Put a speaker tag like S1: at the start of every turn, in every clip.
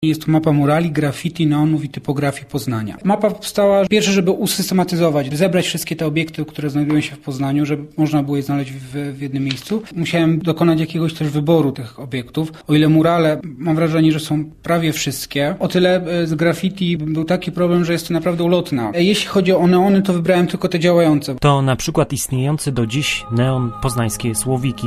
S1: Jest to mapa murali, graffiti, neonów i typografii Poznania. Mapa powstała pierwsze, żeby usystematyzować, zebrać wszystkie te obiekty, które znajdują się w Poznaniu, żeby można było je znaleźć w jednym miejscu. Musiałem dokonać jakiegoś też wyboru tych obiektów. O ile murale, mam wrażenie, że są prawie wszystkie, o tyle z graffiti był taki problem, że jest to naprawdę ulotna. Jeśli chodzi o neony, to wybrałem tylko te działające.
S2: To na przykład istniejący do dziś neon Poznańskie Słowiki.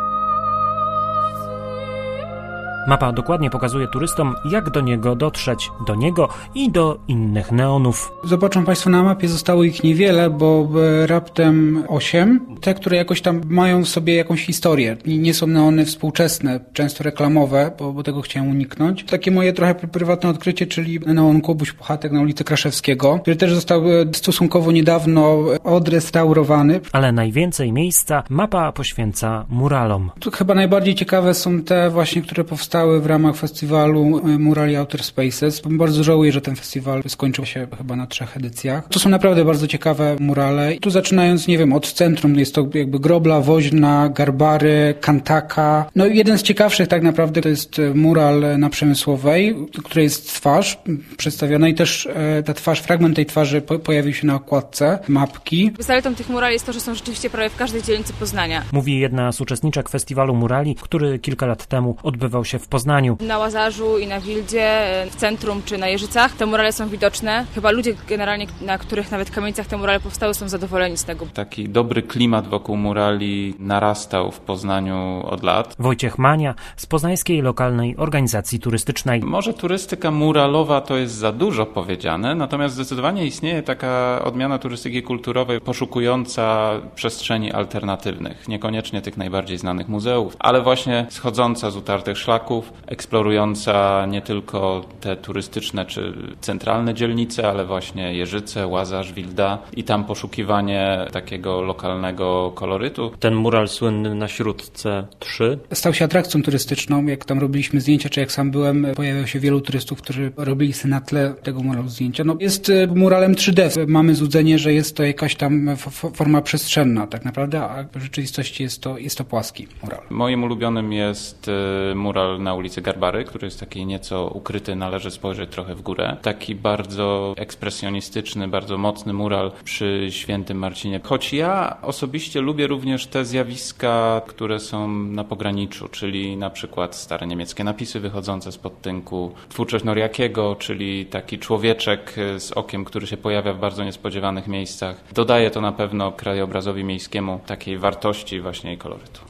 S2: Mapa dokładnie pokazuje turystom, jak do niego dotrzeć, do niego i do innych neonów.
S1: Zobaczą Państwo, na mapie zostało ich niewiele, bo raptem 8. Te, które jakoś tam mają w sobie jakąś historię. Nie są neony współczesne, często reklamowe, bo tego chciałem uniknąć. Takie moje trochę prywatne odkrycie, czyli neon Kubuś Puchatek na ulicy Kraszewskiego, który też został stosunkowo niedawno odrestaurowany.
S2: Ale najwięcej miejsca mapa poświęca muralom.
S1: Tu chyba najbardziej ciekawe są te właśnie, które powstały w ramach festiwalu Murali Outer Spaces. Bardzo żałuję, że ten festiwal skończył się chyba na 3 edycjach. To są naprawdę bardzo ciekawe murale. Tu zaczynając, nie wiem, od centrum, jest to jakby Grobla, Woźna, Garbary, Kantaka. No i jeden z ciekawszych tak naprawdę to jest mural na Przemysłowej, której jest twarz przedstawiona i też ta twarz, fragment tej twarzy pojawił się na okładce mapki.
S3: Zaletą tych murali jest to, że są rzeczywiście prawie w każdej dzielnicy Poznania.
S2: Mówi jedna z uczestniczek festiwalu murali, który kilka lat temu odbywał się w Poznaniu.
S3: Na Łazarzu i na Wildzie, w centrum czy na Jeżycach te murale są widoczne. Chyba ludzie generalnie, na których nawet kamienicach te murale powstały, są zadowoleni z tego.
S4: Taki dobry klimat wokół murali narastał w Poznaniu od lat.
S2: Wojciech Mania z Poznańskiej Lokalnej Organizacji Turystycznej.
S4: Może turystyka muralowa to jest za dużo powiedziane, natomiast zdecydowanie istnieje taka odmiana turystyki kulturowej poszukująca przestrzeni alternatywnych. Niekoniecznie tych najbardziej znanych muzeów, ale właśnie schodząca z utartych szlaków, eksplorująca nie tylko te turystyczne czy centralne dzielnice, ale właśnie Jeżyce, Łazarz, Wilda i tam poszukiwanie takiego lokalnego kolorytu.
S5: Ten mural słynny na Śródce 3
S1: stał się atrakcją turystyczną. Jak tam robiliśmy zdjęcia, czy jak sam byłem, pojawiało się wielu turystów, którzy robili sobie na tle tego muralu zdjęcia. No, jest muralem 3D. Mamy złudzenie, że jest to jakaś tam forma przestrzenna tak naprawdę, a w rzeczywistości jest to płaski mural.
S4: Moim ulubionym jest mural na ulicy Garbary, który jest taki nieco ukryty, należy spojrzeć trochę w górę. Taki bardzo ekspresjonistyczny, bardzo mocny mural przy Świętym Marcinie. Choć ja osobiście lubię również te zjawiska, które są na pograniczu, czyli na przykład stare niemieckie napisy wychodzące spod tynku, twórczość Noriakiego, czyli taki człowieczek z okiem, który się pojawia w bardzo niespodziewanych miejscach. Dodaje to na pewno krajobrazowi miejskiemu takiej wartości właśnie i kolorytu.